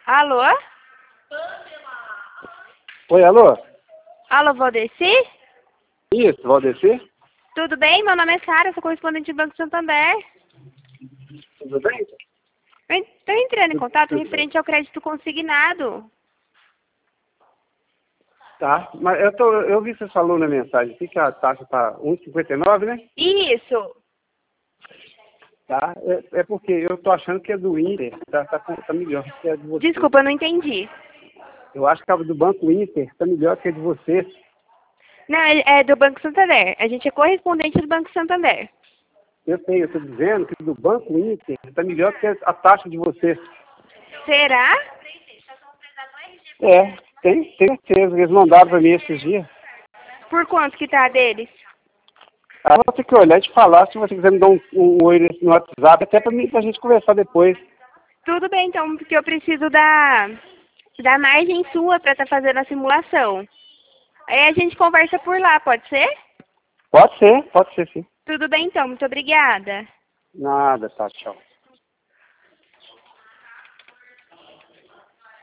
Alô? Oi, alô? Alô, Valdeci? Isso, Valdeci? Tudo bem? Meu nome é Sara, sou correspondente do Banco Santander. Tudo bem? Estou entrando em contato Tudo bem. referente ao crédito consignado. Tá, mas eu vi que você falou na mensagem aqui que a taxa tá 1,59, né? Isso. Tá, é porque eu tô achando que é do Inter, tá melhor que a de você. Desculpa, eu não entendi. Eu acho que a do Banco Inter tá melhor que a de você. Não, é do Banco Santander. A gente é correspondente do Banco Santander. Eu tô dizendo que do Banco Inter tá melhor que a taxa de você. Será? É, tem certeza, eles mandaram pra mim esses dias. Por quanto que tá deles? Ah, vou ter que olhar e te falar, se você quiser me dar um oi no WhatsApp, até pra gente conversar depois. Tudo bem, então, porque eu preciso da margem sua para estar fazendo a simulação. Aí a gente conversa por lá, pode ser? Pode ser sim. Tudo bem, então. Muito obrigada. Nada, tá, tchau.